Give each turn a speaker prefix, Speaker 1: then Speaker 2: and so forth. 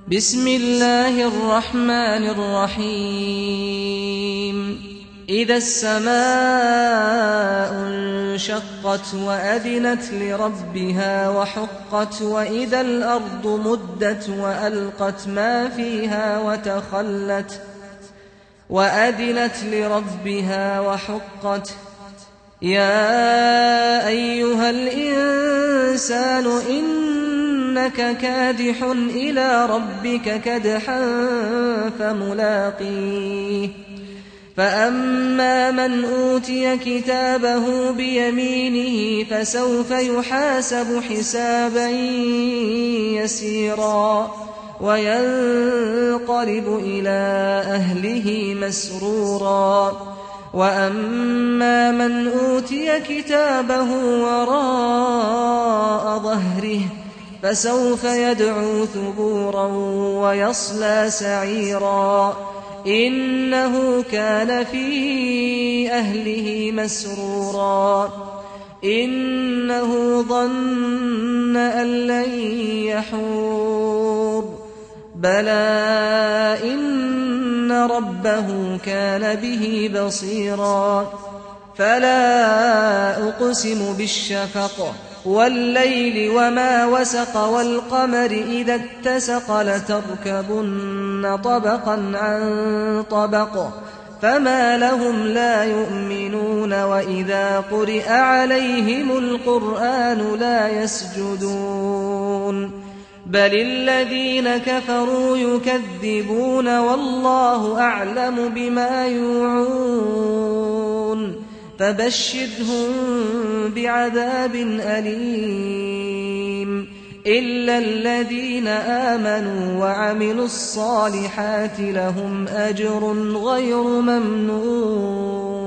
Speaker 1: بسم الله الرحمن الرحيم إذا السماء انشقت وأذنت لربها وحقت وإذا الأرض مدت وألقت ما فيها وتخلت وأذنت لربها وحقت يا أيها الإنسان إنك كادح إلى ربك كدحا فملاقيه فأما من أوتي كتابه بيمينه فسوف يحاسب حسابا يسيرا وينقلب إلى أهله مسرورا وأما من أوتي كتابه وراء ظهره فسوف يدعو ثبورا ويصلى سعيرا إنه كان في أهله مسرورا إنه ظن أن لن يحور بلى إن ربه كان به بصيرا فلا أقسم بالشفق والليل وما وسق والقمر إذا اتسق لتركبن طبقا عن طبق فما لهم لا يؤمنون وإذا قرئ عليهم القرآن لا يسجدون بل الذين كفروا يكذبون والله أعلم بما يوعون فبشرهم بعذاب أليم إلا الذين آمنوا وعملوا الصالحات لهم أجر غير ممنون